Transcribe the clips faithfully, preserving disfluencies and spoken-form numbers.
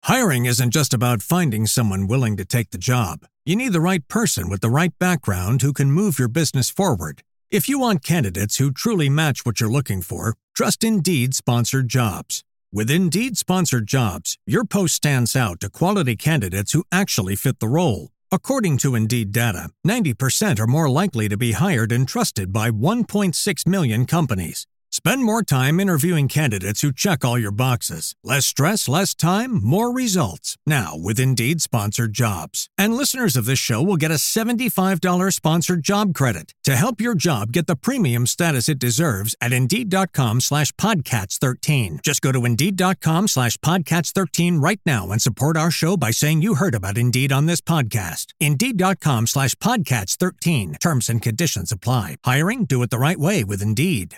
Hiring isn't just about finding someone willing to take the job. You need the right person with the right background who can move your business forward. If you want candidates who truly match what you're looking for, trust Indeed Sponsored Jobs. With Indeed Sponsored Jobs, your post stands out to quality candidates who actually fit the role. According to Indeed data, ninety percent are more likely to be hired and trusted by one point six million companies. Spend more time interviewing candidates who check all your boxes. Less stress, less time, more results. Now with Indeed Sponsored Jobs. And listeners of this show will get a seventy-five dollars sponsored job credit to help your job get the premium status it deserves at Indeed.com slash Podcats13. Just go to Indeed.com slash Podcats13 right now and support our show by saying you heard about Indeed on this podcast. Indeed.com slash Podcats13. Terms and conditions apply. Hiring? Do it the right way with Indeed.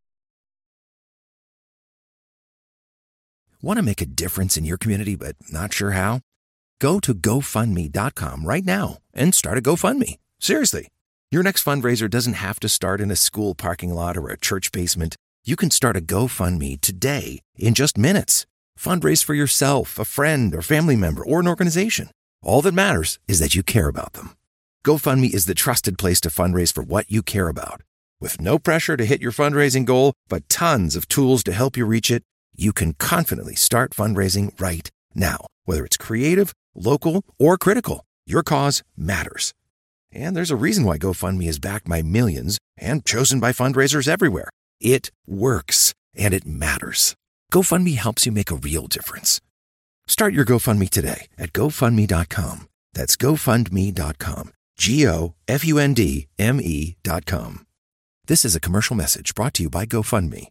Want to make a difference in your community but not sure how? Go to GoFundMe dot com right now and start a GoFundMe. Seriously. Your next fundraiser doesn't have to start in a school parking lot or a church basement. You can start a GoFundMe today in just minutes. Fundraise for yourself, a friend, or family member, or an organization. All that matters is that you care about them. GoFundMe is the trusted place to fundraise for what you care about. With no pressure to hit your fundraising goal, but tons of tools to help you reach it, you can confidently start fundraising right now. Whether it's creative, local, or critical, your cause matters. And there's a reason why GoFundMe is backed by millions and chosen by fundraisers everywhere. It works, and it matters. GoFundMe helps you make a real difference. Start your GoFundMe today at GoFundMe dot com. That's GoFundMe dot com. G O F U N D M E dot com. This is a commercial message brought to you by GoFundMe.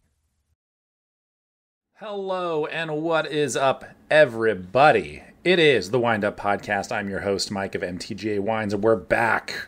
Hello, and what is up, everybody? It is the Wind Up Podcast. I'm your host, Mike of M T G A Wines, and we're back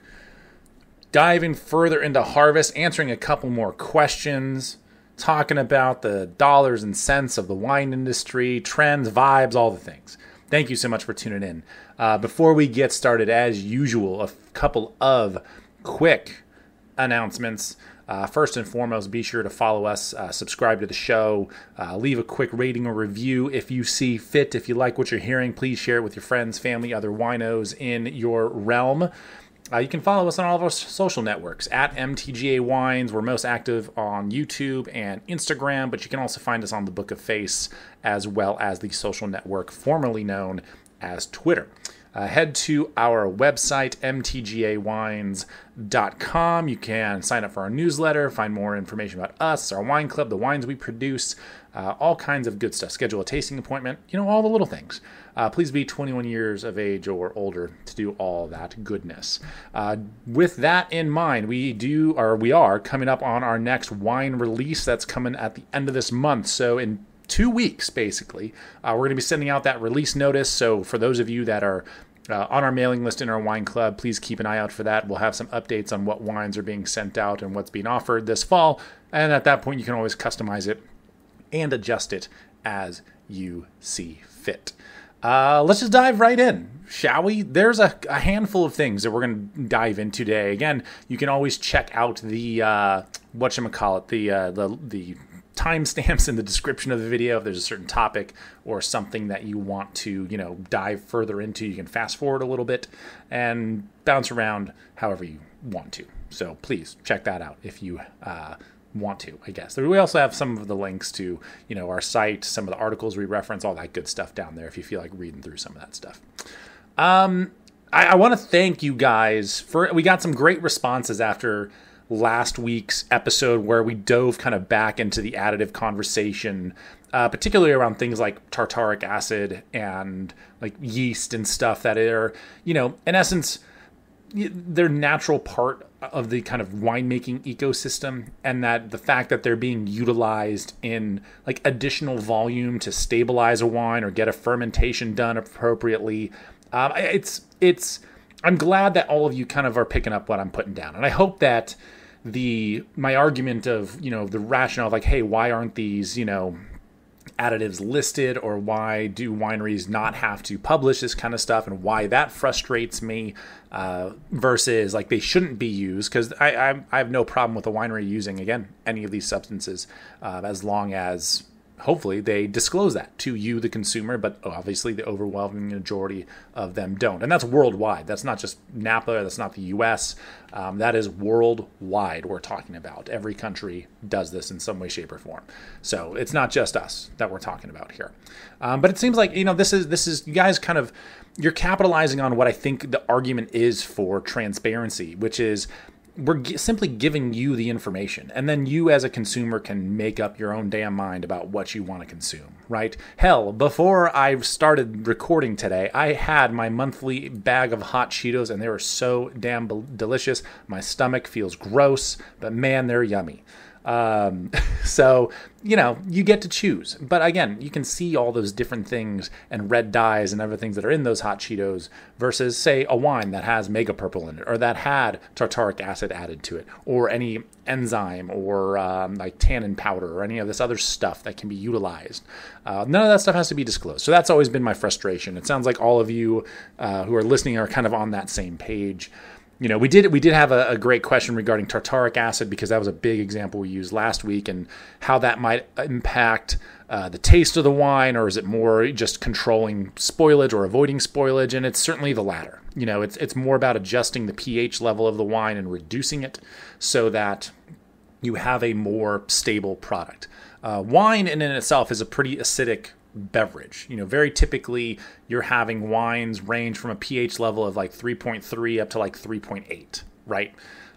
diving further into harvest, answering a couple more questions, talking about the dollars and cents of the wine industry, trends, vibes, all the things. Thank you so much for tuning in. Uh, before we get started, as usual, a couple of quick announcements. Uh, first and foremost, be sure to follow us, uh, subscribe to the show, uh, leave a quick rating or review if you see fit. If you like what you're hearing, please share it with your friends, family, other winos in your realm. Uh, you can follow us on all of our social networks, at M T G A Wines. We're most active on YouTube and Instagram, but you can also find us on the Book of Face, as well as the social network formerly known as Twitter. Uh, head to our website, M T G A wines dot com. You can sign up for our newsletter, find more information about us, our wine club, the wines we produce, uh, all kinds of good stuff. Schedule a tasting appointment, you know, all the little things. Uh, please be twenty-one years of age or older to do all that goodness. Uh, with that in mind, we do, or we are coming up on our next wine release that's coming at the end of this month. So in two weeks, basically, uh, we're going to be sending out that release notice. So for those of you that are Uh, on our mailing list in our wine club, please keep an eye out for that. We'll have some updates on what wines are being sent out and what's being offered this fall. And at that point, you can always customize it and adjust it as you see fit. Uh, let's just dive right in, shall we? There's a, a handful of things that we're going to dive into today. Again, you can always check out the, uh, whatchamacallit, the, uh, the, the, timestamps in the description of the video. If there's a certain topic or something that you want to, you know, dive further into, you can fast forward a little bit and bounce around however you want to. So please check that out if you uh, want to, I guess. We also have some of the links to, you know, our site, some of the articles we reference, all that good stuff down there if you feel like reading through some of that stuff. Um, I, I want to thank you guys for, we got some great responses after last week's episode where we dove kind of back into the additive conversation, uh, particularly around things like tartaric acid and like yeast and stuff that are, you know, in essence, they're natural part of the kind of winemaking ecosystem, and that the fact that they're being utilized in like additional volume to stabilize a wine or get a fermentation done appropriately. Um, it's, it's, I'm glad that all of you kind of are picking up what I'm putting down. And I hope that the, my argument of, you know, the rationale of like, hey, why aren't these, you know, additives listed, or why do wineries not have to publish this kind of stuff, and why that frustrates me, uh, versus like they shouldn't be used. Cause I, I, I have no problem with a winery using, again, any of these substances, uh, as long as hopefully they disclose that to you, the consumer, but obviously the overwhelming majority of them don't. And that's worldwide. That's not just Napa. That's not the U S. Um, that is worldwide we're talking about. Every country does this in some way, shape, or form. So it's not just us that we're talking about here. Um, but it seems like, you know, this is, this is, you guys kind of, you're capitalizing on what I think the argument is for transparency, which is, we're g- simply giving you the information, and then you as a consumer can make up your own damn mind about what you want to consume, right? Hell, before I started recording today, I had my monthly bag of hot Cheetos, and they were so damn be- delicious. My stomach feels gross, but man, they're yummy. Um, so, you know, you get to choose. But again, you can see all those different things and red dyes and other things that are in those hot Cheetos versus, say, a wine that has mega purple in it, or that had tartaric acid added to it, or any enzyme or um, like tannin powder or any of this other stuff that can be utilized. Uh, none of that stuff has to be disclosed. So that's always been my frustration. It sounds like all of you uh, who are listening are kind of on that same page. You know, we did we did have a, a great question regarding tartaric acid, because that was a big example we used last week, and how that might impact uh, the taste of the wine, or is it more just controlling spoilage or avoiding spoilage? And it's certainly the latter. You know, it's it's more about adjusting the pH level of the wine and reducing it so that you have a more stable product. Uh, wine in and itself is a pretty acidic beverage. You know, very typically you're having wines range from a pH level of like three point three up to like three point eight, right?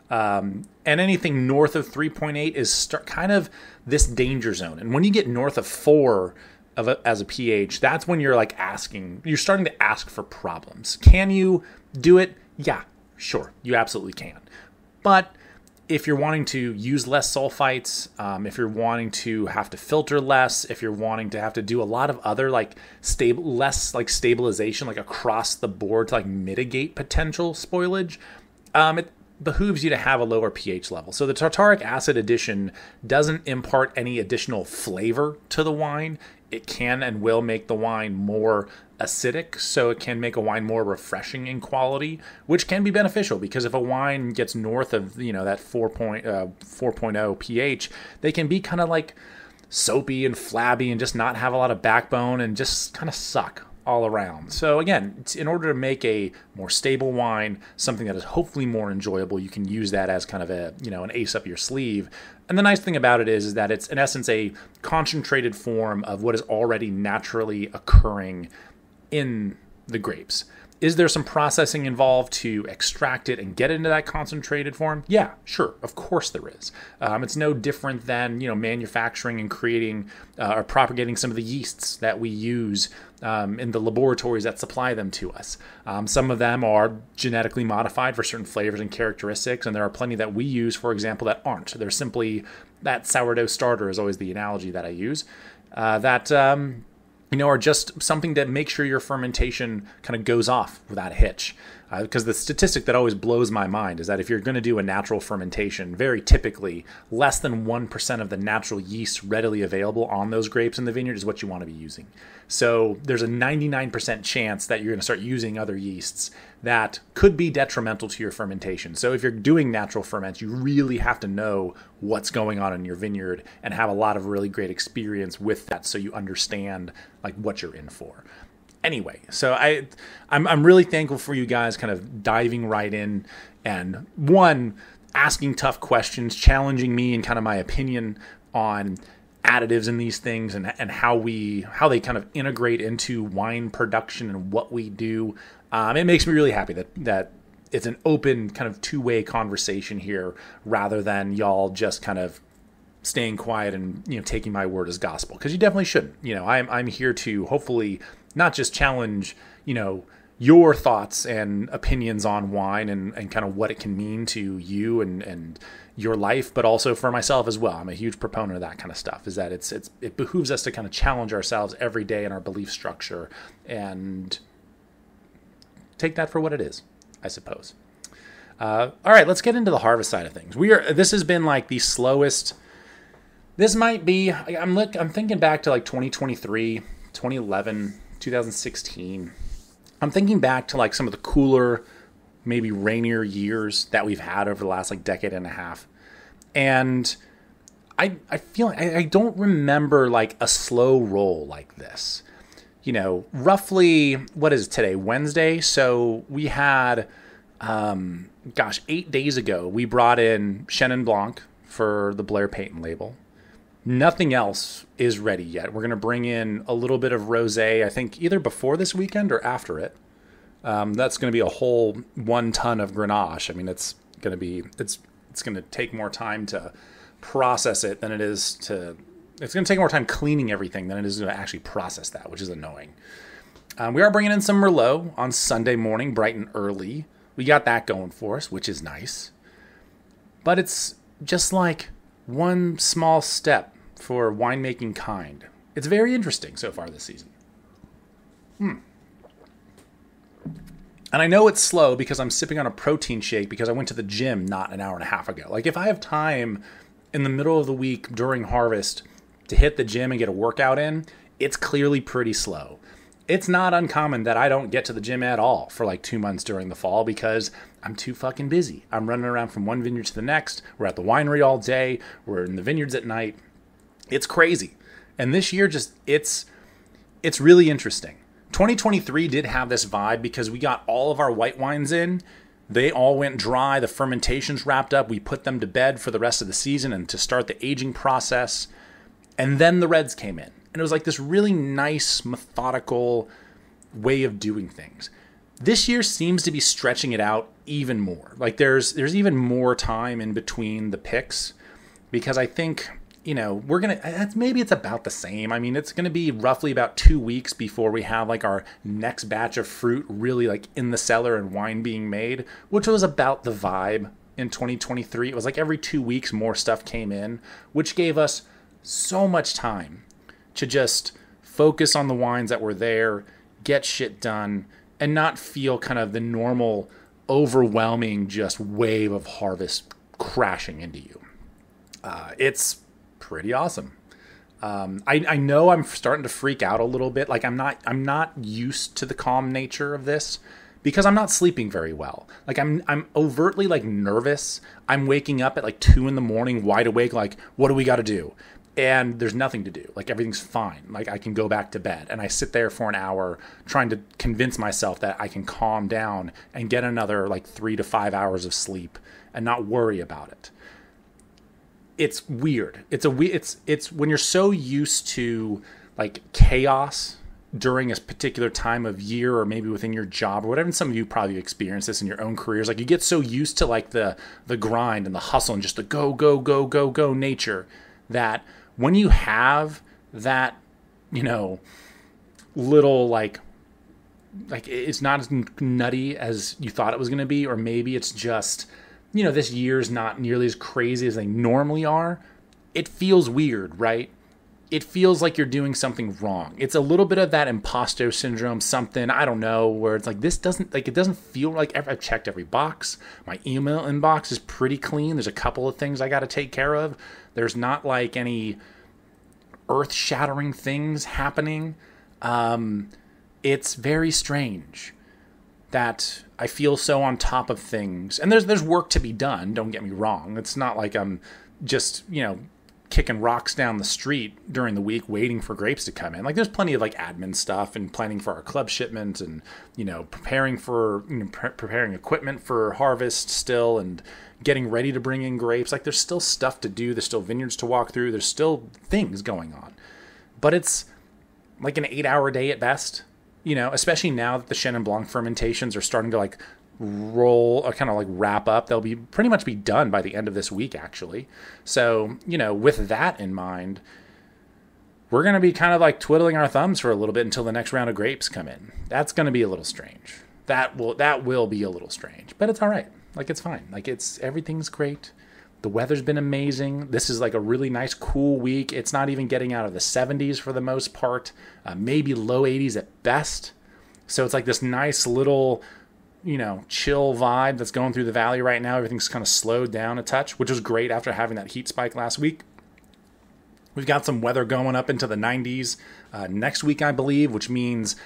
Um, and anything north of three point eight is start, kind of this danger zone. And when you get north of four of a, as a pH, that's when you're like asking, you're starting to ask for problems. Can you do it? Yeah, sure. You absolutely can. But if you're wanting to use less sulfites, um, if you're wanting to have to filter less, if you're wanting to have to do a lot of other like stable, less like stabilization, like across the board to like mitigate potential spoilage, um, it behooves you to have a lower pH level. So the tartaric acid addition doesn't impart any additional flavor to the wine. It can and will make the wine more acidic, so it can make a wine more refreshing in quality, which can be beneficial, because if a wine gets north of, you know, that four point oh pH, they can be kind of like soapy and flabby and just not have a lot of backbone and just kind of suck all around. So again, in order to make a more stable wine, something that is hopefully more enjoyable, you can use that as kind of a, you know, an ace up your sleeve. And the nice thing about it is, is that it's in essence a concentrated form of what is already naturally occurring in the grapes. Is there some processing involved to extract it and get it into that concentrated form? Yeah, sure. Of course there is. Um, it's no different than, you know, manufacturing and creating uh, or propagating some of the yeasts that we use um, in the laboratories that supply them to us. Um, some of them are genetically modified for certain flavors and characteristics, and there are plenty that we use, for example, that aren't. They're simply, that sourdough starter is always the analogy that I use, uh, that... Um, you know, are just something that makes sure your fermentation kind of goes off without a hitch. Uh, because the statistic that always blows my mind is that if you're going to do a natural fermentation, very typically less than one percent of the natural yeast readily available on those grapes in the vineyard is what you want to be using. So there's a ninety-nine percent chance that you're going to start using other yeasts that could be detrimental to your fermentation. So if you're doing natural ferments, you really have to know what's going on in your vineyard and have a lot of really great experience with that, so you understand like what you're in for. Anyway, so I, I'm I'm really thankful for you guys kind of diving right in and, one, asking tough questions, challenging me and kind of my opinion on additives in these things and and how we how they kind of integrate into wine production and what we do. Um, it makes me really happy that that it's an open kind of two-way conversation here, rather than y'all just kind of staying quiet and, you know, taking my word as gospel, because you definitely shouldn't. You know, I'm I'm here to hopefully not just challenge, you know, your thoughts and opinions on wine and, and kind of what it can mean to you and, and your life, but also for myself as well. I'm a huge proponent of that kind of stuff, is that it's it's it behooves us to kind of challenge ourselves every day in our belief structure and take that for what it is, I suppose. Uh, all right, let's get into the harvest side of things. We are. This has been like the slowest. This might be. I'm look. I'm thinking back to like twenty twenty-three, twenty eleven, two thousand sixteen. I'm thinking back to like some of the cooler, maybe rainier years that we've had over the last like decade and a half, and I, I feel I, I don't remember like a slow roll like this. You know, roughly, what is it today? Wednesday. So we had, um, gosh, eight days ago, we brought in Chenin Blanc for the Blair Payton label. Nothing else is ready yet. We're going to bring in a little bit of rosé, I think either before this weekend or after it. Um, that's going to be a whole one ton of Grenache. I mean, it's going to be, it's, it's going to take more time to process it than it is to, it's going to take more time cleaning everything than it is to actually process that, which is annoying. Um, we are bringing in some Merlot on Sunday morning, bright and early. We got that going for us, which is nice. But it's just like one small step for winemaking kind. It's very interesting so far this season. Hmm. And I know it's slow because I'm sipping on a protein shake because I went to the gym not an hour and a half ago. Like if I have time in the middle of the week during harvest to hit the gym and get a workout in, it's clearly pretty slow. It's not uncommon that I don't get to the gym at all for like two months during the fall because I'm too fucking busy. I'm running around from one vineyard to the next. We're at the winery all day. We're in the vineyards at night. It's crazy. And this year just, it's, it's really interesting. twenty twenty-three did have this vibe because we got all of our white wines in. They all went dry. The fermentations wrapped up. We put them to bed for the rest of the season and to start the aging process. And then the reds came in. And it was like this really nice, methodical way of doing things. This year seems to be stretching it out even more. Like there's there's even more time in between the picks because I think, you know, we're going to, maybe it's about the same. I mean, it's going to be roughly about two weeks before we have like our next batch of fruit really like in the cellar and wine being made, which was about the vibe in twenty twenty-three. It was like every two weeks more stuff came in, which gave us so much time to just focus on the wines that were there, get shit done, and not feel kind of the normal, overwhelming just wave of harvest crashing into you. Uh, it's pretty awesome. Um, I, I know I'm starting to freak out a little bit. Like I'm not, I'm not used to the calm nature of this because I'm not sleeping very well. Like I'm, I'm overtly like nervous. I'm waking up at like two in the morning, wide awake. Like, what do we got to do? And there's nothing to do. Like everything's fine. Like I can go back to bed. And I sit there for an hour trying to convince myself that I can calm down and get another like three to five hours of sleep and not worry about it. It's weird. It's a it's it's when you're so used to like chaos during a particular time of year or maybe within your job or whatever. And some of you probably experience this in your own careers. Like you get so used to like the the grind and the hustle and just the go go go go go nature that when you have that, you know, little like like it's not as nutty as you thought it was going to be, or maybe it's just, you know, this year's not nearly as crazy as they normally are. It feels weird, right? It feels like you're doing something wrong. It's a little bit of that imposter syndrome, something, I don't know, where it's like, this doesn't, like, it doesn't feel like, I've checked every box. My email inbox is pretty clean. There's a couple of things I got to take care of. There's not like any earth-shattering things happening. Um, it's very strange that I feel so on top of things. And there's there's work to be done, don't get me wrong. It's not like I'm just, you know, kicking rocks down the street during the week waiting for grapes to come in. Like there's plenty of like admin stuff and planning for our club shipment and, you know, preparing for, you know, pre- preparing equipment for harvest still and getting ready to bring in grapes. Like there's still stuff to do. There's still vineyards to walk through. There's still things going on. But it's like an eight hour day at best. You know, especially now that the Chenin Blanc fermentations are starting to like roll or kind of like wrap up. They'll be pretty much be done by the end of this week, actually. So, you know, with that in mind, we're going to be kind of like twiddling our thumbs for a little bit until the next round of grapes come in. That's going to be a little strange. That will, that will be a little strange, but it's all right. Like it's fine. Like it's, everything's great. The weather's been amazing. This is like a really nice, cool week. It's not even getting out of the seventies for the most part, uh, maybe low eighties at best. So it's like this nice little, you know, chill vibe that's going through the valley right now. Everything's kind of slowed down a touch, which was great after having that heat spike last week. We've got some weather going up into the nineties uh, next week, I believe, which means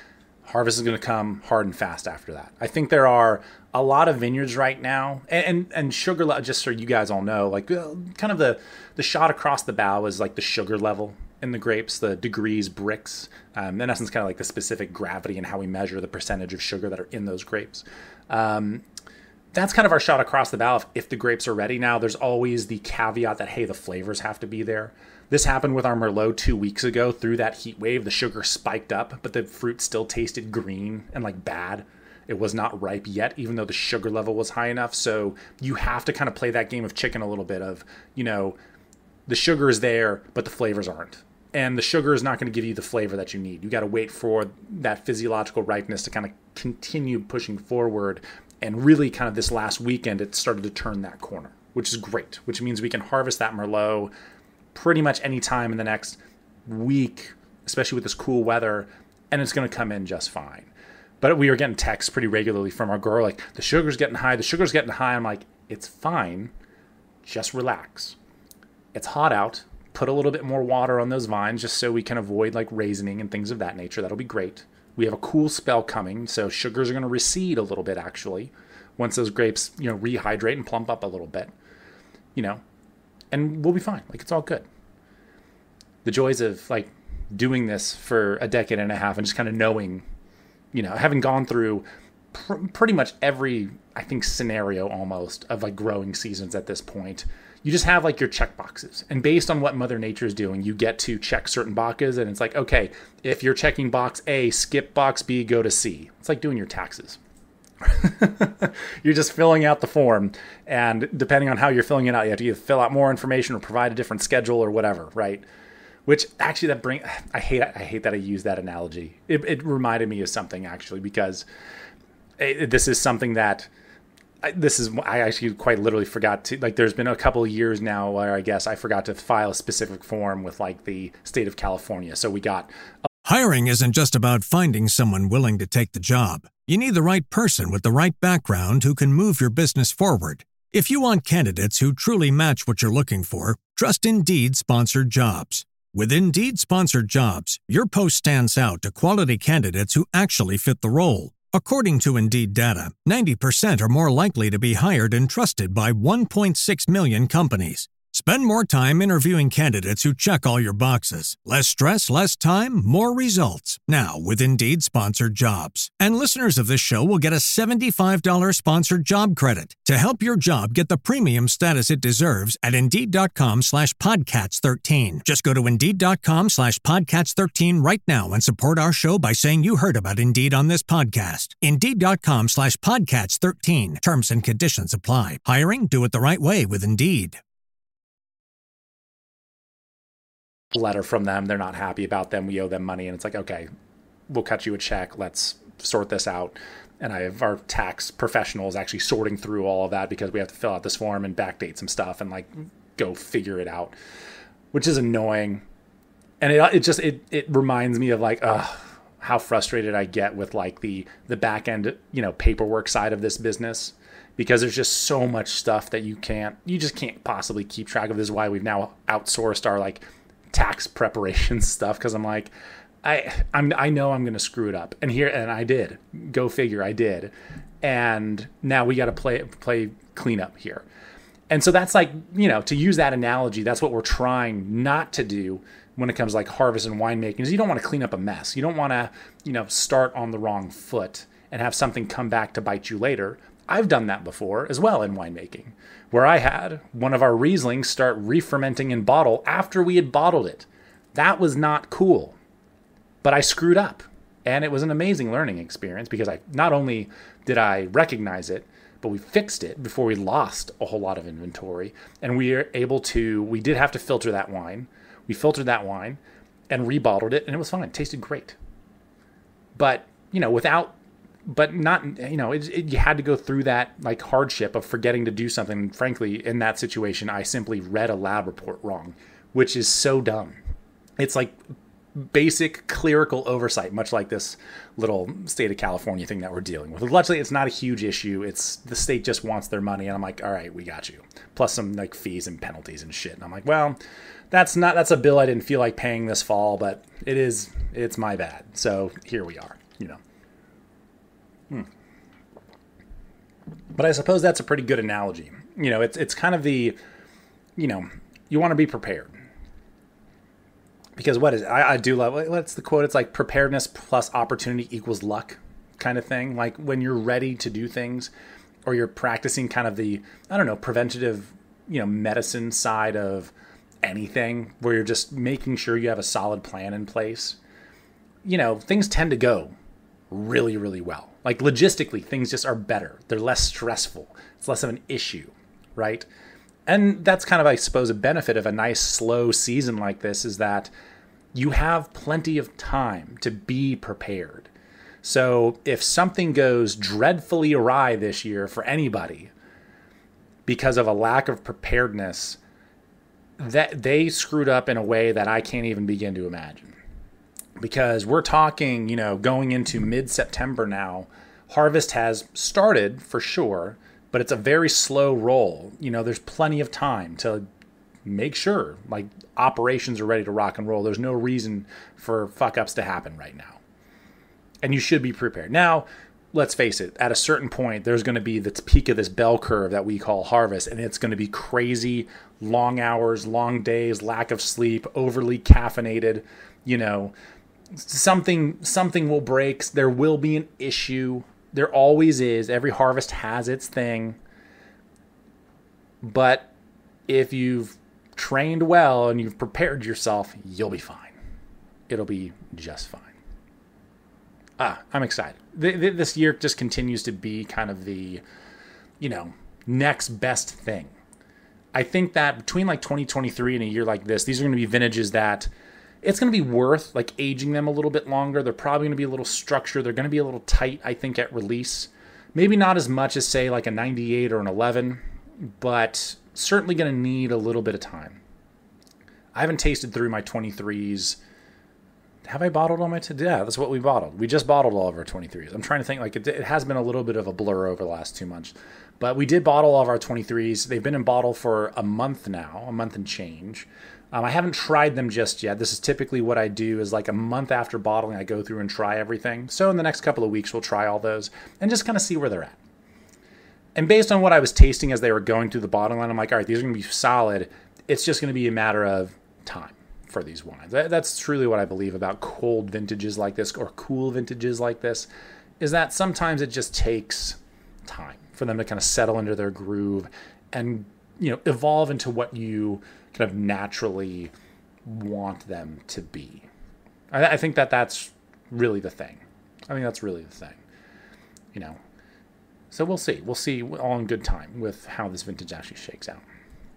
Harvest is going to come hard and fast after that. I think there are a lot of vineyards right now, and and, and sugar level, just so you guys all know, like uh, kind of the, the shot across the bow is like the sugar level in the grapes, the degrees Brix. Um, in essence, kind of like the specific gravity and how we measure the percentage of sugar that are in those grapes. Um, that's kind of our shot across the bow if, if the grapes are ready. Now, there's always the caveat that, hey, the flavors have to be there. This happened with our Merlot two weeks ago. Through that heat wave, the sugar spiked up, but the fruit still tasted green and like bad. It was not ripe yet, even though the sugar level was high enough. So you have to kind of play that game of chicken a little bit of, you know, the sugar is there, but the flavors aren't. And the sugar is not going to give you the flavor that you need. You got to wait for that physiological ripeness to kind of continue pushing forward. And really kind of this last weekend, it started to turn that corner, which is great, which means we can harvest that Merlot pretty much any time in the next week, especially with this cool weather, and it's going to come in just fine. But we were getting texts pretty regularly from our girl, like, the sugar's getting high, the sugar's getting high. I'm like, it's fine. Just relax. It's hot out. Put a little bit more water on those vines just so we can avoid like raisoning and things of that nature. That'll be great. We have a cool spell coming, so sugars are going to recede a little bit actually once those grapes, you know, rehydrate and plump up a little bit, you know, and we'll be fine. Like, it's all good. The joys of like doing this for a decade and a half and just kind of knowing, you know, having gone through pr- pretty much every, I think, scenario almost of like growing seasons at this point. You just have like your check boxes, and based on what Mother Nature is doing, you get to check certain boxes. And it's like, okay, if you're checking box A, skip box B, go to C. It's like doing your taxes. You're just filling out the form, and depending on how you're filling it out, you have to either fill out more information or provide a different schedule or whatever, right? Which actually that bring I hate I hate that I use that analogy. It, it reminded me of something actually, because it, this is something that. This is, I actually quite literally forgot to, like, there's been a couple of years now where I guess I forgot to file a specific form with like the state of California. So we got. A- Hiring isn't just about finding someone willing to take the job. You need the right person with the right background who can move your business forward. If you want candidates who truly match what you're looking for, trust Indeed sponsored jobs. With Indeed sponsored jobs, your post stands out to quality candidates who actually fit the role. According to Indeed data, ninety percent are more likely to be hired and trusted by one point six million companies. Spend more time interviewing candidates who check all your boxes. Less stress, less time, more results. Now with Indeed sponsored jobs. And listeners of this show will get a seventy-five dollars sponsored job credit to help your job get the premium status it deserves at Indeed.com slash Podcats 13. Just go to Indeed.com slash Podcats 13 right now and support our show by saying you heard about Indeed on this podcast. Indeed.com slash Podcats 13. Terms and conditions apply. Hiring? Do it the right way with Indeed. Letter from them. They're not happy about them. We owe them money. And it's like, okay, we'll cut you a check. Let's sort this out. And I have our tax professionals actually sorting through all of that because we have to fill out this form and backdate some stuff and like go figure it out, which is annoying. And it it just, it, it reminds me of like, uh, how frustrated I get with like the, the back end, you know, paperwork side of this business, because there's just so much stuff that you can't, you just can't possibly keep track of. This is why we've now outsourced our like tax preparation stuff, because I'm like, I I'm I know I'm gonna screw it up, and here and I did. Go figure, I did, and now we got to play play cleanup here, and so that's like, you know, to use that analogy, that's what we're trying not to do when it comes to like harvest and winemaking. Is you don't want to clean up a mess. You don't want to, you know, start on the wrong foot and have something come back to bite you later. I've done that before as well in winemaking, where I had one of our Rieslings start re-fermenting in bottle after we had bottled it. That was not cool, but I screwed up, and it was an amazing learning experience because I not only did I recognize it, but we fixed it before we lost a whole lot of inventory, and we were able to, we did have to filter that wine. We filtered that wine and rebottled it, and it was fine. It tasted great. But, you know, without But not, you know, it, it, you had to go through that like hardship of forgetting to do something. Frankly, in that situation, I simply read a lab report wrong, which is so dumb. It's like basic clerical oversight, much like this little state of California thing that we're dealing with. Luckily, it's not a huge issue. It's the state just wants their money, and I'm like, all right, we got you. Plus some like fees and penalties and shit. And I'm like, well, that's not that's a bill I didn't feel like paying this fall, but it is it's my bad. So here we are, you know. Hmm. But I suppose that's a pretty good analogy. You know, it's it's kind of the, you know, you want to be prepared. Because what is it? I, I do love, what's the quote? It's like preparedness plus opportunity equals luck kind of thing. Like when you're ready to do things, or you're practicing kind of the, I don't know, preventative, you know, medicine side of anything, where you're just making sure you have a solid plan in place, you know, things tend to go really, really well. Like logistically, things just are better. They're less stressful. It's less of an issue, right? And that's kind of, I suppose, a benefit of a nice slow season like this, is that you have plenty of time to be prepared. So if something goes dreadfully awry this year for anybody because of a lack of preparedness, that they screwed up in a way that I can't even begin to imagine. Because we're talking, you know, going into mid-September now, harvest has started for sure, but it's a very slow roll. You know, there's plenty of time to make sure like operations are ready to rock and roll. There's no reason for fuck ups to happen right now. And you should be prepared. Now, let's face it, at a certain point, there's going to be the peak of this bell curve that we call harvest, and it's going to be crazy, long hours, long days, lack of sleep, overly caffeinated, you know, something, something will break. There will be an issue. There always is. Every harvest has its thing. But if you've trained well and you've prepared yourself, you'll be fine. It'll be just fine. Ah, I'm excited. This year just continues to be kind of the, you know, next best thing. I think that between like twenty twenty-three and a year like this, these are going to be vintages that it's going to be worth like aging them a little bit longer. They're probably going to be a little structured. They're going to be a little tight, I think, at release. Maybe not as much as, say, like a ninety-eight or an eleven, but certainly going to need a little bit of time. I haven't tasted through my twenty-threes. Have I bottled all my... T- yeah, that's what we bottled. We just bottled all of our twenty-threes. I'm trying to think, like, it, it has been a little bit of a blur over the last two months. But we did bottle all of our twenty-threes. They've been in bottle for a month now, a month and change. Um, I haven't tried them just yet. This is typically what I do, is like a month after bottling, I go through and try everything. So in the next couple of weeks, we'll try all those and just kind of see where they're at. And based on what I was tasting as they were going through the bottling line, I'm like, all right, these are going to be solid. It's just going to be a matter of time for these wines. That, that's truly what I believe about cold vintages like this, or cool vintages like this, is that sometimes it just takes time for them to kind of settle into their groove and, you know, evolve into what you kind of naturally want them to be. I, I think that that's really the thing. I think that's really the thing, you know. So we'll see. We'll see all in good time with how this vintage actually shakes out.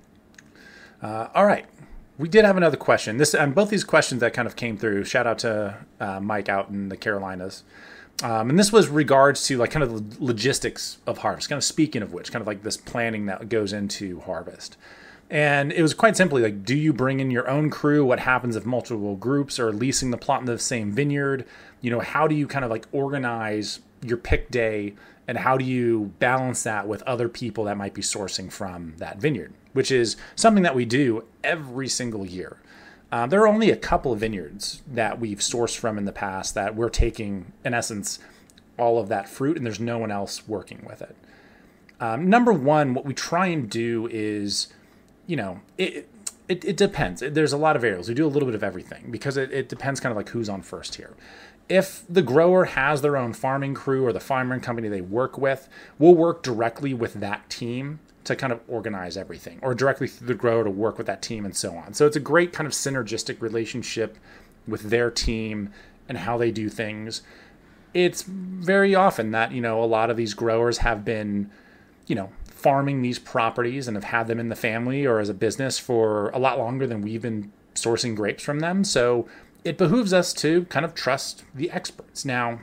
Uh, all right. We did have another question. This and both these questions that kind of came through. Shout out to uh, Mike out in the Carolinas. Um, and this was regards to like kind of the logistics of harvest, kind of speaking of which, kind of like this planning that goes into harvest. And it was quite simply like, do you bring in your own crew? What happens if multiple groups are leasing the plot in the same vineyard? You know, how do you kind of like organize your pick day, and how do you balance that with other people that might be sourcing from that vineyard, which is something that we do every single year. Uh, there are only a couple of vineyards that we've sourced from in the past that we're taking, in essence, all of that fruit, and there's no one else working with it. Um, number one, what we try and do is, you know, it, it it depends. There's a lot of variables. We do a little bit of everything because it, it depends kind of like who's on first here. If the grower has their own farming crew or the farming company they work with, we'll work directly with that team to kind of organize everything, or directly through the grower to work with that team and so on. So it's a great kind of synergistic relationship with their team and how they do things. It's very often that, you know, a lot of these growers have been, you know, farming these properties and have had them in the family or as a business for a lot longer than we've been sourcing grapes from them. So it behooves us to kind of trust the experts. Now,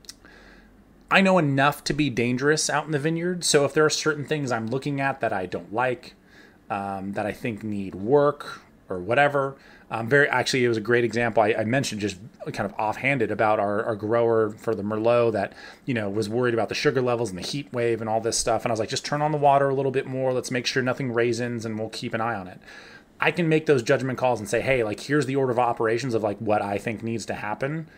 I know enough to be dangerous out in the vineyard. So if there are certain things I'm looking at that I don't like, um, that I think need work or whatever, um, very actually, it was a great example. I, I mentioned just kind of offhanded about our, our grower for the Merlot that, you know, was worried about the sugar levels and the heat wave and all this stuff. And I was like, just turn on the water a little bit more. Let's make sure nothing raisins, and we'll keep an eye on it. I can make those judgment calls and say, hey, like, here's the order of operations of like what I think needs to happen.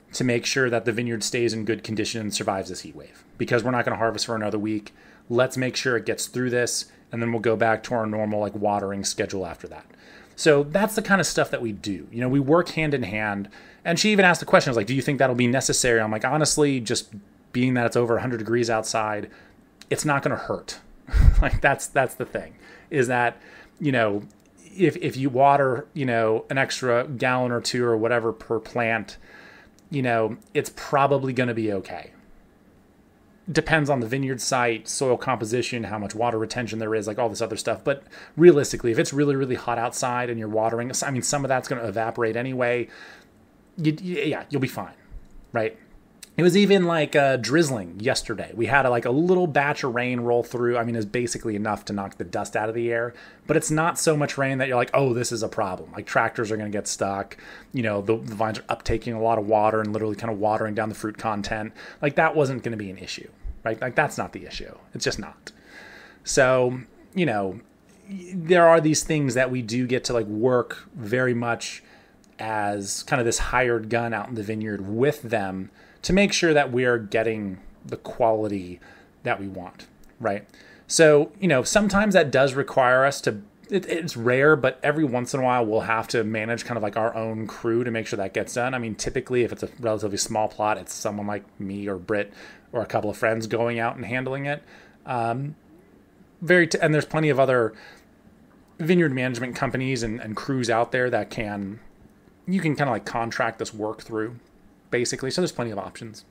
to make sure that the vineyard stays in good condition and survives this heat wave. Because we're not going to harvest for another week. Let's make sure it gets through this, and then we'll go back to our normal like watering schedule after that. So that's the kind of stuff that we do. You know, we work hand in hand. And she even asked the question, I was like, do you think that'll be necessary? I'm like, honestly, just being that it's over one hundred degrees outside, it's not going to hurt. Like that's that's the thing, is that, you know, if if you water, you know, an extra gallon or two or whatever per plant, you know, it's probably going to be okay. Depends on the vineyard site, soil composition, how much water retention there is, like all this other stuff. But realistically, if it's really, really hot outside and you're watering, I mean, some of that's going to evaporate anyway. You, yeah, you'll be fine, right? It was even like uh, drizzling yesterday. We had a, like a little batch of rain roll through. I mean, it's basically enough to knock the dust out of the air, but it's not so much rain that you're like, oh, this is a problem. Like tractors are going to get stuck. You know, the, the vines are uptaking a lot of water and literally kind of watering down the fruit content. Like that wasn't going to be an issue, right? Like that's not the issue. It's just not. So, you know, there are these things that we do get to like work very much as kind of this hired gun out in the vineyard with them to make sure that we're getting the quality that we want, right? So, you know, sometimes that does require us to, it, it's rare, but every once in a while we'll have to manage kind of like our own crew to make sure that gets done. I mean, typically if it's a relatively small plot, it's someone like me or Britt or a couple of friends going out and handling it. Um, very, t- and there's plenty of other vineyard management companies and, and crews out there that can, you can kind of like contract this work through, basically. So there's plenty of options.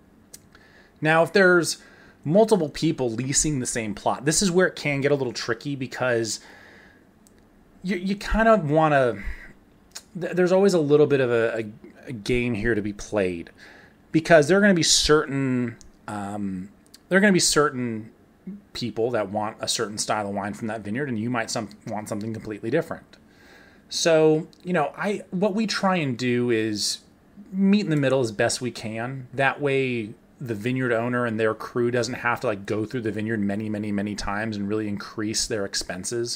Now, if there's multiple people leasing the same plot, this is where it can get a little tricky because you you kind of want to, there's always a little bit of a, a, a game here to be played, because there are going to be certain, um, there are going to be certain people that want a certain style of wine from that vineyard, and you might some, want something completely different. So, you know, I what we try and do is meet in the middle as best we can. That way the vineyard owner and their crew doesn't have to like go through the vineyard many, many, many times and really increase their expenses.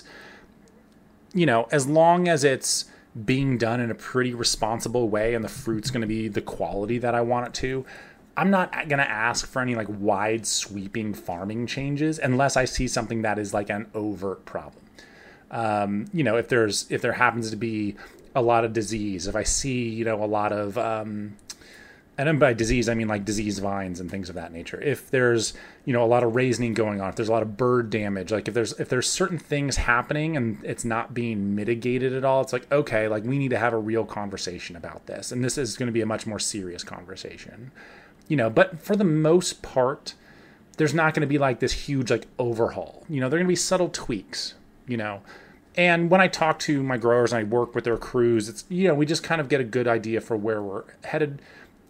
You know, as long as it's being done in a pretty responsible way and the fruit's going to be the quality that I want it to, I'm not going to ask for any like wide sweeping farming changes unless I see something that is like an overt problem. Um, you know, if there's, if there happens to be a lot of disease, if I see, you know, a lot of, um, and then by disease, I mean like diseased vines and things of that nature. If there's, you know, a lot of raisening going on, if there's a lot of bird damage, like if there's, if there's certain things happening and it's not being mitigated at all, it's like, okay, like we need to have a real conversation about this. And this is going to be a much more serious conversation, you know, but for the most part, there's not going to be like this huge like overhaul, you know, there are going to be subtle tweaks, you know. And when I talk to my growers and I work with their crews, it's, you know, we just kind of get a good idea for where we're headed.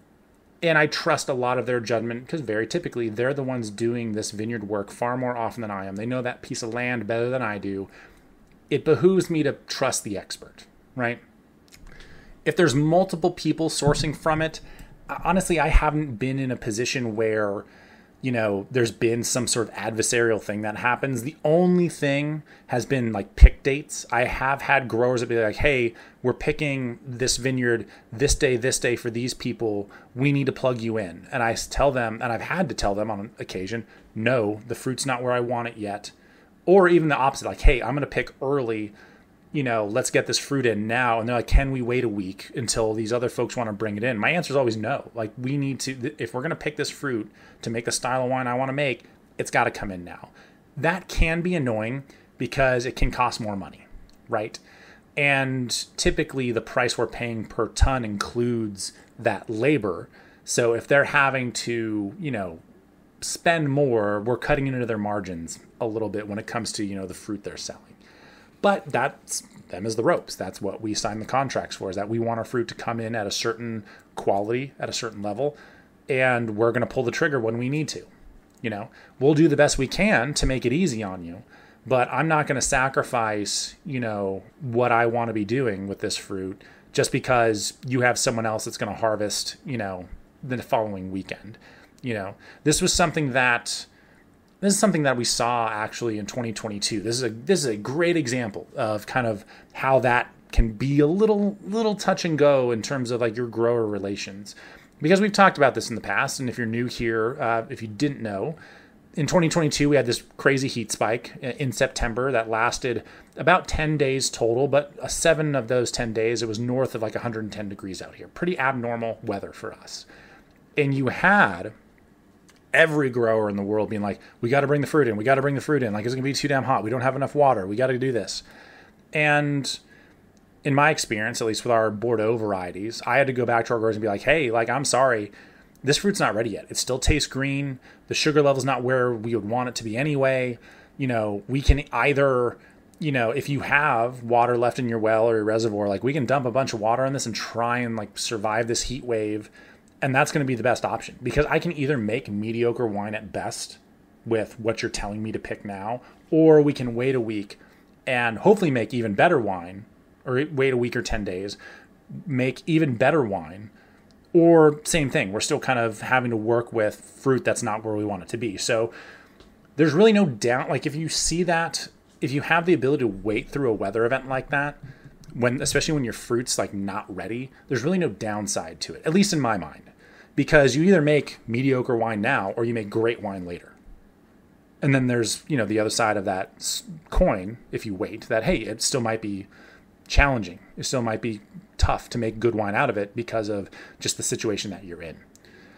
And I trust a lot of their judgment because very typically they're the ones doing this vineyard work far more often than I am. They know that piece of land better than I do. It behooves me to trust the expert, right? If there's multiple people sourcing from it, honestly, I haven't been in a position where, you know, there's been some sort of adversarial thing that happens. The only thing has been like pick dates. I have had growers that be like, hey, we're picking this vineyard this day, this day for these people. We need to plug you in. And I tell them, and I've had to tell them on occasion, no, the fruit's not where I want it yet. Or even the opposite, like, hey, I'm going to pick early. You know, let's get this fruit in now. And they're like, can we wait a week until these other folks want to bring it in? My answer is always no. Like, we need to, if we're going to pick this fruit to make the style of wine I want to make, it's got to come in now. That can be annoying because it can cost more money, right? And typically the price we're paying per ton includes that labor. So if they're having to, you know, spend more, we're cutting into their margins a little bit when it comes to, you know, the fruit they're selling. But that's them as the ropes. That's what we sign the contracts for, is that we want our fruit to come in at a certain quality, at a certain level, and we're going to pull the trigger when we need to. You know, we'll do the best we can to make it easy on you, but I'm not going to sacrifice, you know, what I want to be doing with this fruit just because you have someone else that's going to harvest, you know, the following weekend. You know, this was something that This is something that we saw actually in twenty twenty-two. This is a this is a great example of kind of how that can be a little little touch and go in terms of like your grower relations. because we've talked about this in the past, and if you're new here, uh, if you didn't know, in twenty twenty-two, we had this crazy heat spike in September that lasted about ten days total, but uh, seven of those ten days, it was north of like one hundred ten degrees out here. Pretty abnormal weather for us. And you had every grower in the world being like, we got to bring the fruit in. We got to bring the fruit in. Like, it's going to be too damn hot. We don't have enough water. We got to do this. And in my experience, at least with our Bordeaux varieties, I had to go back to our growers and be like, hey, like, I'm sorry. This fruit's not ready yet. It still tastes green. The sugar level's not where we would want it to be anyway. You know, we can either, you know, if you have water left in your well or your reservoir, like, we can dump a bunch of water on this and try and like survive this heat wave. And that's going to be the best option, because I can either make mediocre wine at best with what you're telling me to pick now, or we can wait a week and hopefully make even better wine, or wait a week or ten days, make even better wine. Or same thing, we're still kind of having to work with fruit that's not where we want it to be. So there's really no doubt, like, if you see that, if you have the ability to wait through a weather event like that, when especially when your fruit's like not ready, there's really no downside to it, at least in my mind. Because you either make mediocre wine now or you make great wine later. And then there's, you know, the other side of that coin, if you wait, that, hey, it still might be challenging. It still might be tough to make good wine out of it because of just the situation that you're in.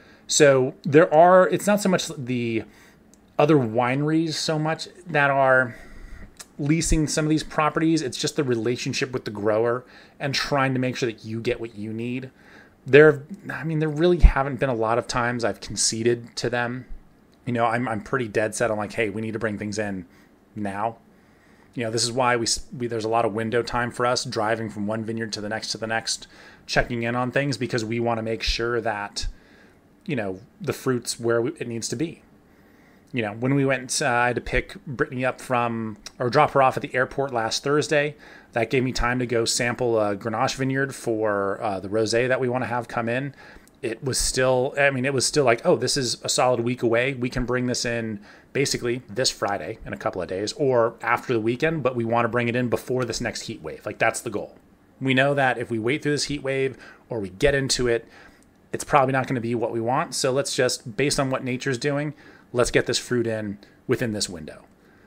So there are, it's not so much the other wineries so much that are leasing some of these properties. It's just the relationship with the grower and trying to make sure that you get what you need. There, I mean, there really haven't been a lot of times I've conceded to them. You know, I'm I'm pretty dead set on like, hey, we need to bring things in now. You know, this is why we, we there's a lot of window time for us driving from one vineyard to the next to the next, checking in on things, because we want to make sure that, you know, the fruit's where we, it needs to be. You know, when we went, uh, I had to pick Brittany up from, or drop her off at the airport last Thursday. That gave me time to go sample a Grenache vineyard for uh, the rosé that we want to have come in. It was still, I mean, it was still like, oh, this is a solid week away. We can bring this in basically this Friday in a couple of days or after the weekend, but we want to bring it in before this next heat wave. Like, that's the goal. We know that if we wait through this heat wave or we get into it, it's probably not going to be what we want. So let's just, based on what nature's doing, let's get this fruit in within this window.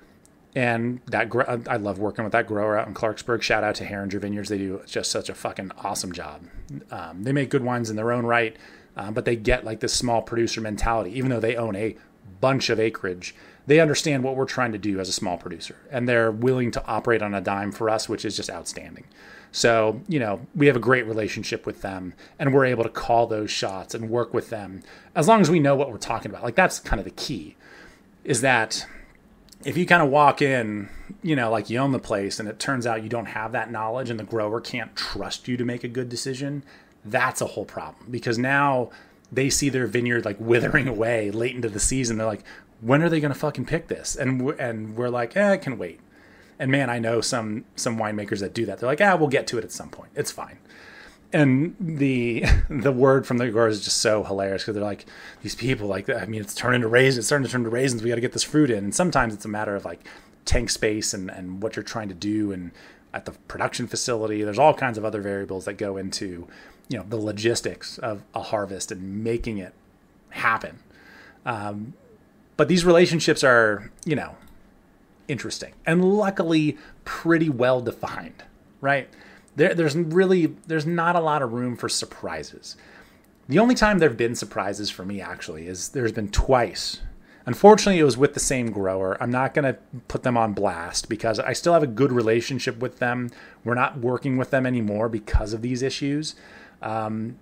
And that I love working with that grower out in Clarksburg. Shout out to Herringer Vineyards. They do just such a fucking awesome job. Um, they make good wines in their own right, uh, but they get like this small producer mentality. Even though they own a bunch of acreage, they understand what we're trying to do as a small producer. And they're willing to operate on a dime for us, which is just outstanding. So, you know, we have a great relationship with them, and we're able to call those shots and work with them as long as we know what we're talking about. Like, that's kind of the key, is that if you kind of walk in, you know, like you own the place and it turns out you don't have that knowledge and the grower can't trust you to make a good decision, that's a whole problem, because now they see their vineyard like withering away late into the season. They're like, when are they going to fucking pick this? And we're, and we're like, eh, it can wait. And man, I know some some winemakers that do that. They're like, ah, we'll get to it at some point. It's fine. And the the word from the growers is just so hilarious, because they're like, these people, like, I mean, it's turning to raisins. It's starting to turn to raisins. We got to get this fruit in. And sometimes it's a matter of like tank space and, and what you're trying to do and at the production facility. There's all kinds of other variables that go into, you know, the logistics of a harvest and making it happen. Um, but these relationships are, you know, interesting and luckily pretty well defined, right? There, there's really, there's not a lot of room for surprises. The only time there have been surprises for me, actually, is there's been twice. Unfortunately, it was with the same grower. I'm not going to put them on blast because I still have a good relationship with them. We're not working with them anymore because of these issues. Um,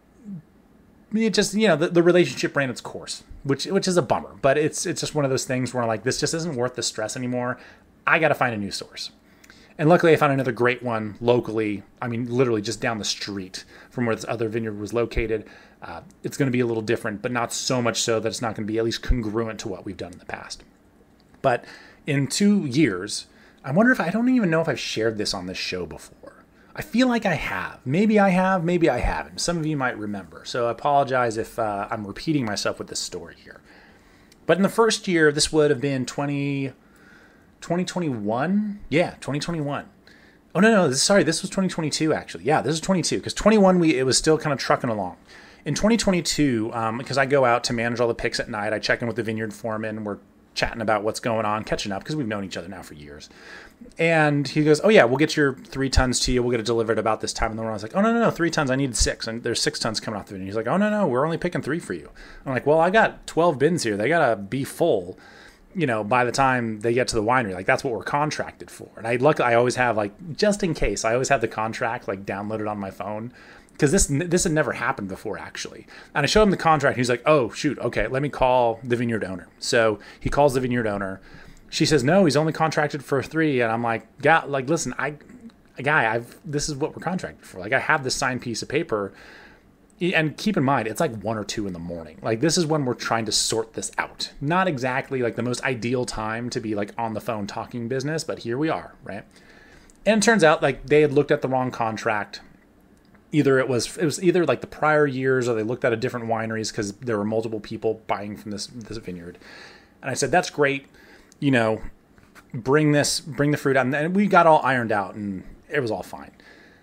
it just, you know, the, the relationship ran its course, which which is a bummer. But it's it's just one of those things where I'm like, this just isn't worth the stress anymore. I got to find a new source. And luckily, I found another great one locally. I mean, literally just down the street from where this other vineyard was located. Uh, it's going to be a little different, but not so much so that it's not going to be at least congruent to what we've done in the past. But in two years, I wonder if I don't even know if I've shared this on this show before. I feel like I have. Maybe I have, maybe I haven't. Some of you might remember. So I apologize if uh, I'm repeating myself with this story here. But in the first year, this would have been twenty, twenty twenty-one. Yeah, twenty twenty-one. Oh, no, no, this, sorry, this was twenty twenty-two, actually. Yeah, this is twenty-two, because twenty-one, we it was still kind of trucking along. in twenty twenty-two, um, because I go out to manage all the picks at night, I check in with the vineyard foreman. We're chatting about what's going on, catching up because we've known each other now for years. And he goes, oh yeah, we'll get your three tons to you. We'll get it delivered about this time in the morning. I was like, oh no, no, no, three tons. I needed six. And there's six tons coming off the vineyard. He's like, oh no, no, we're only picking three for you. I'm like, well, I got twelve bins here. They got to be full, you know, by the time they get to the winery. Like that's what we're contracted for. And I luckily, I always have like, just in case, I always have the contract like downloaded on my phone. Because this this had never happened before, actually. And I showed him the contract. He's like, oh, shoot, okay, let me call the vineyard owner. So he calls the vineyard owner. She says, no, he's only contracted for three. And I'm like, yeah, like, listen, I, guy, I've this is what we're contracted for. Like, I have this signed piece of paper. And keep in mind, it's like one or two in the morning. Like, this is when we're trying to sort this out. Not exactly like the most ideal time to be like on the phone talking business, but here we are, right? And it turns out like they had looked at the wrong contract. Either it was it was either like the prior years, or they looked at a different wineries because there were multiple people buying from this this vineyard. And I said, that's great, you know, bring this bring the fruit out, and we got all ironed out, and it was all fine.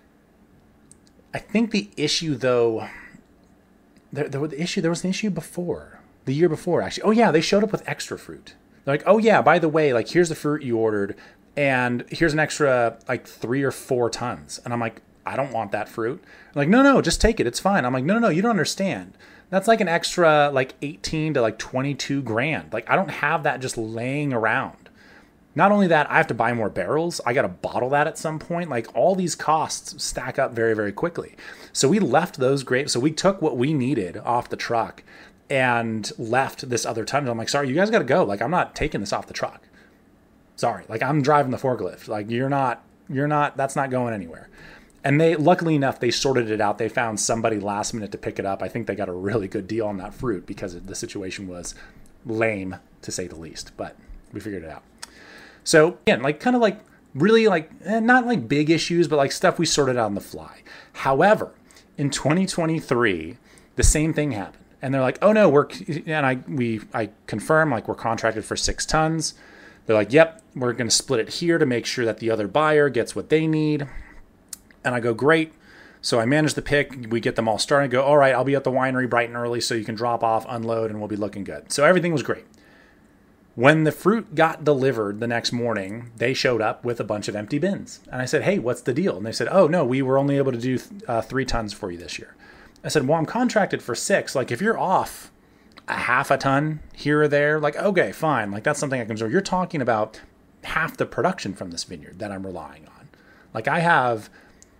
I think the issue though, there, there was the issue there was an issue before the year before actually. Oh yeah, they showed up with extra fruit. They're like, oh yeah, by the way, like here's the fruit you ordered, and here's an extra like three or four tons. And I'm like, I don't want that fruit. I'm like, no, no, just take it. It's fine. I'm like, no, no, no, you don't understand. That's like an extra like eighteen to like twenty-two grand. Like I don't have that just laying around. Not only that, I have to buy more barrels. I got to bottle that at some point. Like all these costs stack up very, very quickly. So we left those grapes. So we took what we needed off the truck and left this other ton. I'm like, sorry, you guys got to go. Like I'm not taking this off the truck. Sorry. Like I'm driving the forklift. Like you're not, you're not, that's not going anywhere. And they, luckily enough, they sorted it out. They found somebody last minute to pick it up. I think they got a really good deal on that fruit because the situation was lame, to say the least. But we figured it out. So, again, like kind of like really like, eh, not like big issues, but like stuff we sorted out on the fly. However, in twenty twenty-three, the same thing happened. And they're like, oh no, we're, and I, we, I confirm like we're contracted for six tons. They're like, yep, we're going to split it here to make sure that the other buyer gets what they need. And I go, great. So I manage the pick. We get them all started. I go, all right, I'll be at the winery bright and early so you can drop off, unload, and we'll be looking good. So everything was great. When the fruit got delivered the next morning, they showed up with a bunch of empty bins. And I said, hey, what's the deal? And they said, oh, no, we were only able to do uh, three tons for you this year. I said, well, I'm contracted for six. Like, if you're off a half a ton here or there, like, okay, fine. Like, that's something I can observe. You're talking about half the production from this vineyard that I'm relying on. Like, I have...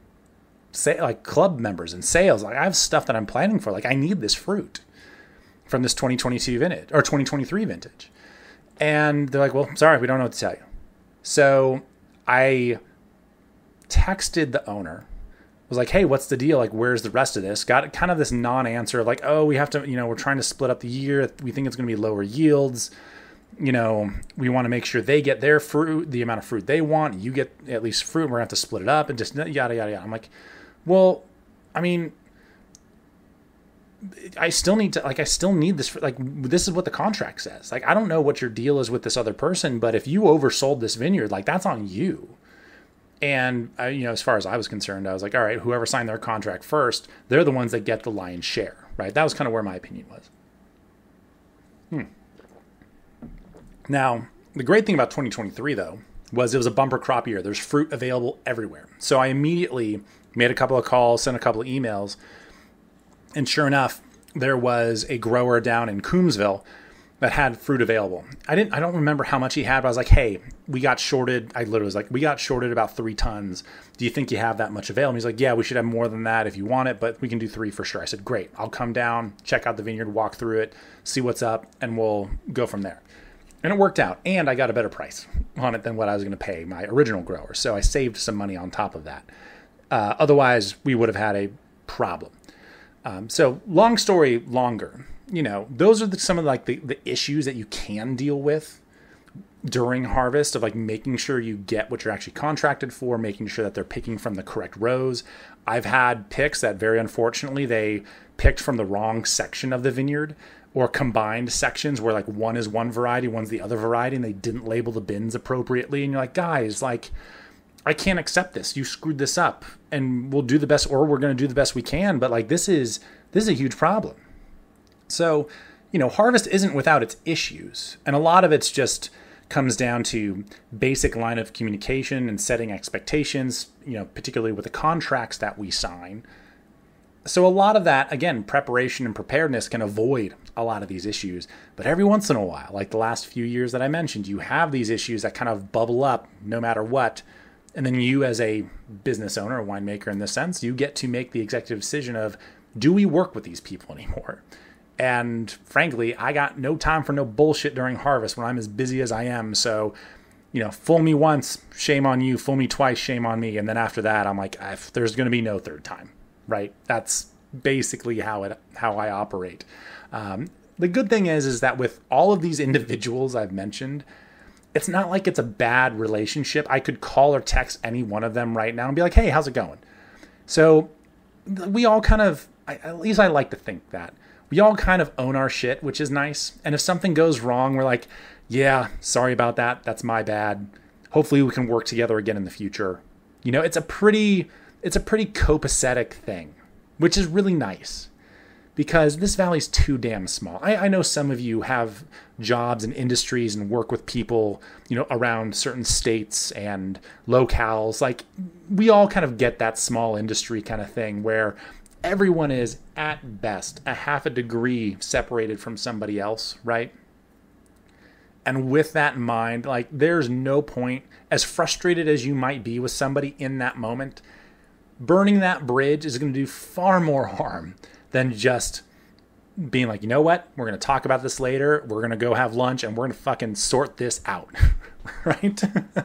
say like club members and sales. Like I have stuff that I'm planning for. Like I need this fruit from this twenty twenty-two vintage or twenty twenty-three vintage. And they're like, well, sorry, we don't know what to tell you. So I texted the owner, was like, hey, what's the deal? Like, where's the rest of this? Got kind of this non-answer of like, oh, we have to, you know, we're trying to split up the year. We think it's going to be lower yields. You know, we want to make sure they get their fruit, the amount of fruit they want. You get at least fruit. And we're going to have to split it up and just yada, yada, yada. I'm like, well, I mean, I still need to, like, I still need this. Like, this is what the contract says. Like, I don't know what your deal is with this other person, but if you oversold this vineyard, like, that's on you. And, I, you know, as far as I was concerned, I was like, all right, whoever signed their contract first, they're the ones that get the lion's share, right? That was kind of where my opinion was. Hmm. Now, the great thing about twenty twenty-three, though, was it was a bumper crop year. There's fruit available everywhere. So I immediately made a couple of calls, sent a couple of emails, and sure enough, there was a grower down in Coombsville that had fruit available. I didn't, I don't remember how much he had, but I was like, hey, we got shorted. I literally was like, we got shorted about three tons. Do you think you have that much available? And he's like, yeah, we should have more than that if you want it, but we can do three for sure. I said, great. I'll come down, check out the vineyard, walk through it, see what's up, and we'll go from there. And it worked out. And I got a better price on it than what I was going to pay my original grower. So I saved some money on top of that. Uh, otherwise, we would have had a problem. Um, so long story longer, you know, those are the, some of like the, the issues that you can deal with during harvest of like making sure you get what you're actually contracted for, making sure that they're picking from the correct rows. I've had picks that very unfortunately, they picked from the wrong section of the vineyard or combined sections where like one is one variety, one's the other variety, and they didn't label the bins appropriately. And you're like, guys, like, I can't accept this. You screwed this up, and we'll do the best, or we're going to do the best we can. But like, this is, this is a huge problem. So, you know, Harvest isn't without its issues. And a lot of it's just comes down to basic line of communication and setting expectations, you know, particularly with the contracts that we sign. So a lot of that, again, preparation and preparedness can avoid a lot of these issues. But every once in a while, like the last few years that I mentioned, you have these issues that kind of bubble up no matter what. And then you, as a business owner, a winemaker in this sense, you get to make the executive decision of, do we work with these people anymore? And frankly, I got no time for no bullshit during harvest when I'm as busy as I am. So, you know, fool me once, shame on you. Fool me twice, shame on me. And then after that, I'm like, there's going to be no third time, right? That's basically how it how I operate. Um, the good thing is, is that with all of these individuals I've mentioned, it's not like it's a bad relationship. I could call or text any one of them right now and be like, hey, how's it going? So we all kind of, at least I like to think that. We all kind of own our shit, which is nice. And if something goes wrong, we're like, yeah, sorry about that. That's my bad. Hopefully we can work together again in the future. You know, it's a pretty, it's a pretty copacetic thing, which is really nice because this valley's too damn small. I, I know some of you have jobs and industries and work with people, you know, around certain states and locales. Like, we all kind of get that small industry kind of thing where everyone is, at best, a half a degree separated from somebody else, right? And with that in mind, like, there's no point, as frustrated as you might be with somebody in that moment, burning that bridge is going to do far more harm than just being like, you know what? We're going to talk about this later. We're going to go have lunch and we're going to fucking sort this out, right?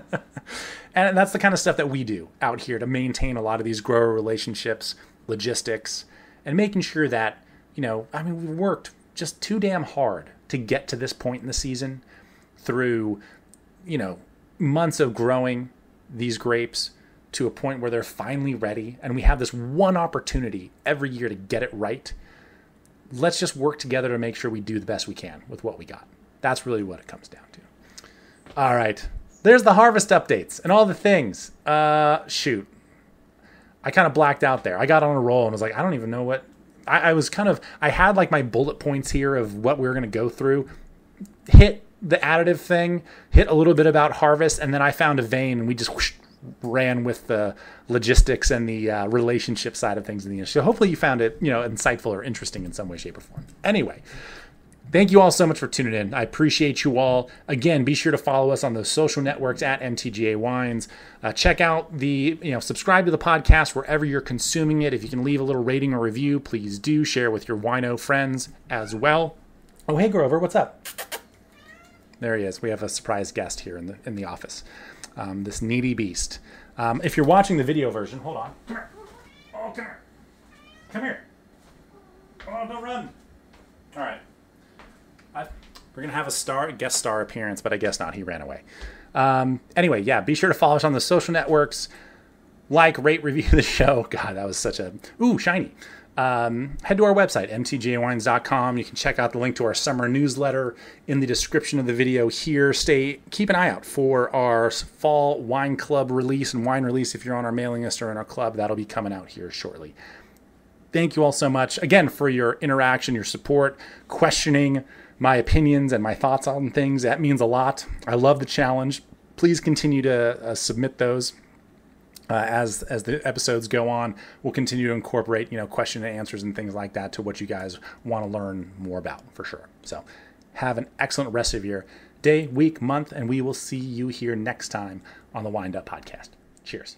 And that's the kind of stuff that we do out here to maintain a lot of these grower relationships, logistics, and making sure that, you know, I mean, we've worked just too damn hard to get to this point in the season through, you know, months of growing these grapes to a point where they're finally ready. And we have this one opportunity every year to get it right. Let's just work together to make sure we do the best we can with what we got. That's really what it comes down to. All right. There's the harvest updates and all the things. Uh, shoot. I kind of blacked out there. I got on a roll and was like, I don't even know what I, I was kind of, I had like my bullet points here of what we were going to go through, hit the additive thing, hit a little bit about harvest. And then I found a vein and we just whoosh, ran with the logistics and the uh, relationship side of things in the industry. So hopefully you found it, you know, insightful or interesting in some way, shape or form. Anyway, thank you all so much for tuning in. I appreciate you all. Again, be sure to follow us on those social networks at M T G A Wines. Uh, check out the, you know, subscribe to the podcast wherever you're consuming it. If you can leave a little rating or review, please do. Share with your wino friends as well. Oh, hey, Grover, what's up? There he is. We have a surprise guest here in the in the office. Um, this needy beast. Um, if you're watching the video version, hold on. Come here. Oh, come here. Come here. Oh, don't run. All right. I, we're going to have a star guest star appearance, but I guess not. He ran away. Um, anyway, yeah, be sure to follow us on the social networks. Like, rate, review the show. God, that was such a... Ooh, shiny. Um, head to our website, M T G A wines dot com. You can check out the link to our summer newsletter in the description of the video here. Stay, keep an eye out for our fall wine club release and wine release. If you're on our mailing list or in our club, that'll be coming out here shortly. Thank you all so much, again, for your interaction, your support, questioning my opinions and my thoughts on things. That means a lot. I love the challenge. Please continue to uh, submit those. Uh, as as the episodes go on, we'll continue to incorporate, you know, question and answers and things like that to what you guys want to learn more about, for sure. So have an excellent rest of your day, week, month, and we will see you here next time on the Wind Up Podcast. Cheers.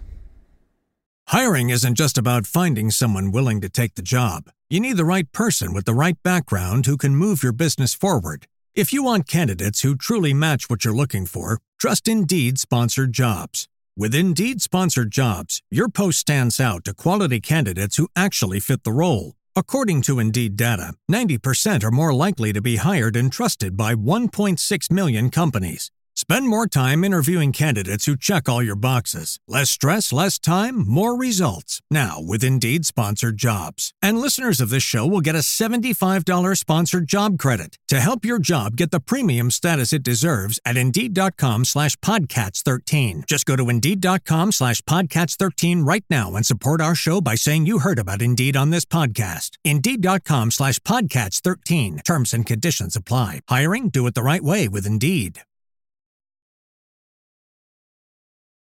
Hiring isn't just about finding someone willing to take the job. You need the right person with the right background who can move your business forward. If you want candidates who truly match what you're looking for, trust Indeed sponsored jobs. With Indeed sponsored jobs, your post stands out to quality candidates who actually fit the role. According to Indeed data, ninety percent are more likely to be hired and trusted by one point six million companies. Spend more time interviewing candidates who check all your boxes. Less stress, less time, more results. Now, with Indeed Sponsored Jobs. And listeners of this show will get a seventy-five dollars sponsored job credit to help your job get the premium status it deserves at Indeed.com slash Podcats 13. Just go to Indeed.com slash Podcats 13 right now and support our show by saying you heard about Indeed on this podcast. Indeed.com slash Podcats 13. Terms and conditions apply. Hiring? Do it the right way with Indeed.